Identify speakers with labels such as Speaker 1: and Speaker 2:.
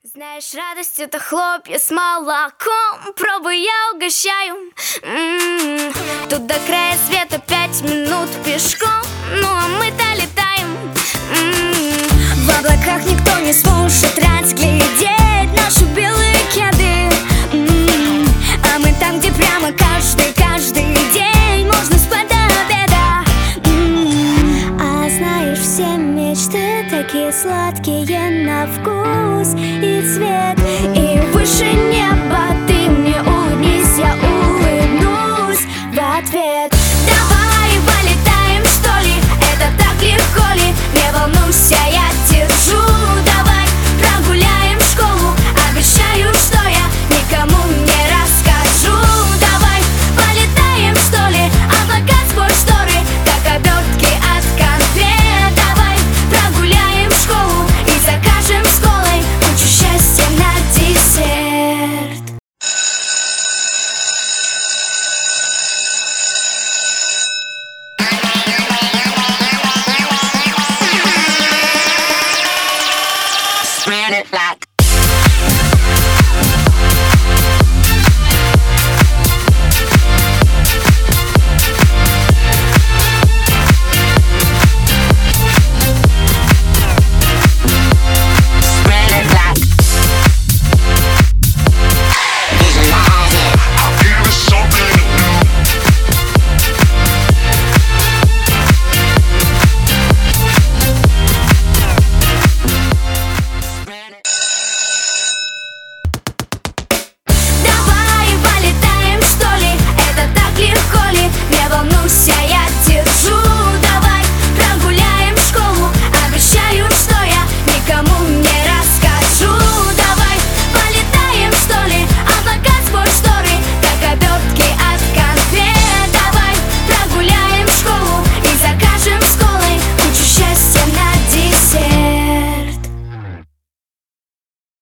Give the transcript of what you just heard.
Speaker 1: Знаешь, радость — это хлопья с молоком. Пробуй, я угощаю. Тут до края света 5 минут пешком. Ну а мы-то летаем. В облаках никто не сможет разглядеть наши белые кеды. А мы там, где прямо каждый день можно спать до обеда. А знаешь, все мечты такие сладкие на вкус и цвет. И выше неба ты мне улыбнись, я улыбнусь в ответ. Давай полетаем, что ли? Это так легко ли? Не волнуйся, я держу. Давай прогуляем школу. Обещаю, что я никому не расскажу. Давай полетаем, что ли? Облака сквозь шторы, как обертки от конфет. Давай прогуляем школу и закажем с колой кучу счастья на десерт.
Speaker 2: Spread it like